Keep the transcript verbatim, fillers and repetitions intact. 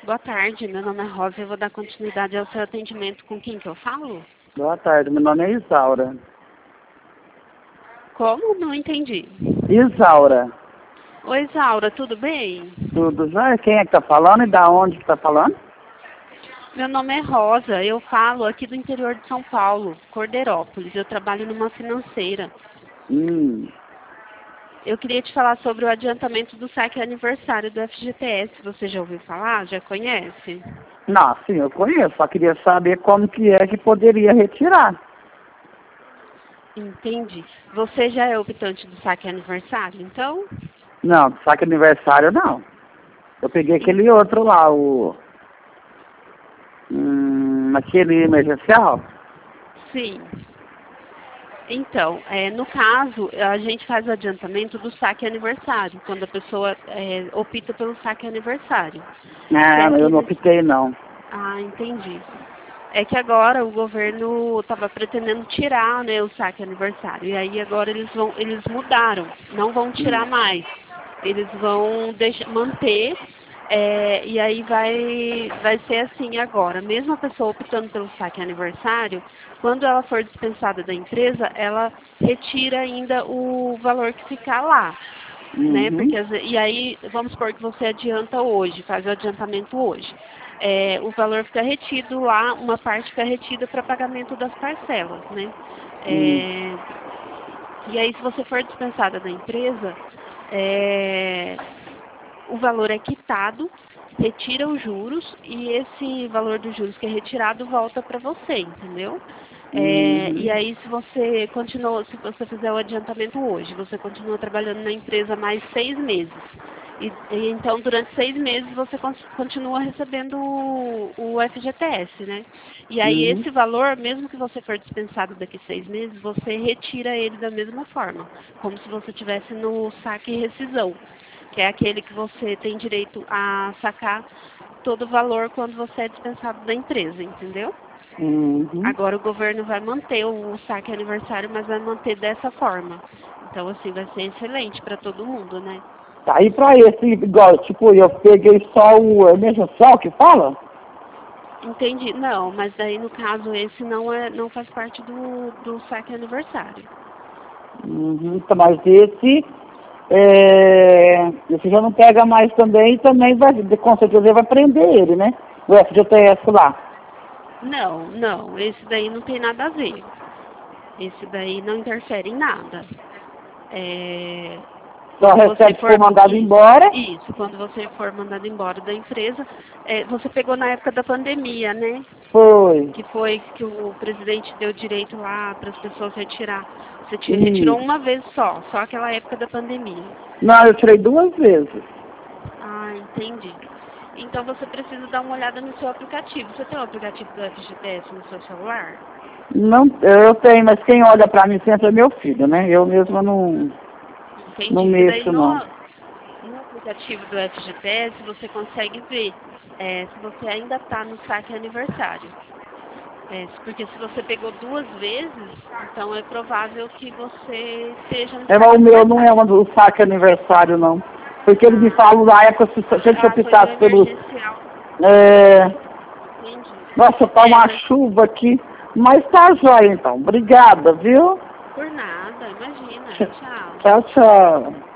Boa tarde, meu nome é Rosa e eu vou dar continuidade ao seu atendimento. Com quem que eu falo? Boa tarde, meu nome é Isaura. Como? Não entendi. Isaura, Oi, Isaura, tudo bem? tudo já? Quem é que tá falando e da onde que tá falando? Meu nome é Rosa, eu falo aqui do interior de São Paulo, Cordeirópolis. Eu trabalho numa financeira. Hum, Eu queria te falar sobre o adiantamento do saque aniversário do F G T S. Você já ouviu falar? Já conhece? não, sim, eu conheço, só queria saber como que é que poderia retirar. Entendi. Você já é optante do saque aniversário, então? Não, saque aniversário não. Eu peguei En- aquele outro lá, o... Hum, aquele emergencial. Sim. Então, é, no caso, a gente faz o adiantamento do saque aniversário, quando a pessoa é, opta pelo saque aniversário. Que é Não, eu não aquele... optei não. Ah, entendi. É que agora o governo estava pretendendo tirar, né, o saque aniversário. E aí agora eles vão, eles mudaram, não vão Hum, tirar mais. Eles vão deixar, manter, é, e aí vai, vai ser assim agora. Mesmo a pessoa optando pelo saque aniversário, quando ela for dispensada da empresa, ela retira ainda o valor que ficar lá. Né? uhum, Porque, às ve- e aí, vamos supor que você adianta hoje, faz o adiantamento hoje. É, o valor fica retido lá, uma parte fica retida para pagamento das parcelas, né? hum, É, e aí, se você for dispensada da empresa, é, o valor é quitado, retira os juros e esse valor dos juros que é retirado volta para você, entendeu? É, uhum, e aí, se você continua, se você fizer o adiantamento hoje, você continua trabalhando na empresa mais seis meses. E, e então, durante seis meses, você con- continua recebendo o, o F G T S, né? E aí, uhum, esse valor, mesmo que você for dispensado daqui seis meses, você retira ele da mesma forma, como se você tivesse no saque e rescisão, que é aquele que você tem direito a sacar todo o valor quando você é dispensado da empresa, entendeu? uhum. Agora o governo vai manter o saque aniversário, mas vai manter dessa forma. Então, assim, vai ser excelente para todo mundo, né? Tá, e pra esse, igual, tipo, eu peguei só o emergencial que fala? Entendi. Não, mas daí no caso esse não é, não faz parte do, do saque aniversário. Uhum, tá, mas esse, é, esse já não pega mais também, e também vai, com certeza vai prender ele, né? O F G T S lá. Não, não, esse daí não tem nada a ver. Esse daí não interfere em nada. É, Só quando você recebe se for for. mandado Isso, embora. isso, quando você for mandado embora da empresa, é, você pegou na época da pandemia, né? Foi. Que foi que o presidente deu direito lá para as pessoas retirar. Você te retirou Isso. uma vez só, só aquela época da pandemia. Não, eu tirei duas vezes. Ah, entendi. Então você precisa dar uma olhada no seu aplicativo. Você tem o aplicativo do F G T S no seu celular? Não, eu tenho, mas quem olha pra mim sempre é meu filho, né? Eu mesma não, não Entendi. Que daí mexo, no, não. no aplicativo do F G T S você consegue ver é, se você ainda está no saque aniversário. É, porque se você pegou duas vezes, então é provável que você esteja no É, saque mas o meu não é aniversário. um do saque aniversário, não. Porque ele me Ah, falou na época, se se a gente ah, foi do optasse pelo... emergencial. É, Entendi. nossa, tá É, uma mas chuva aqui. Mas tá jóia, então. Obrigada, viu? por nada, imagina. Tchau. Tchau, tchau.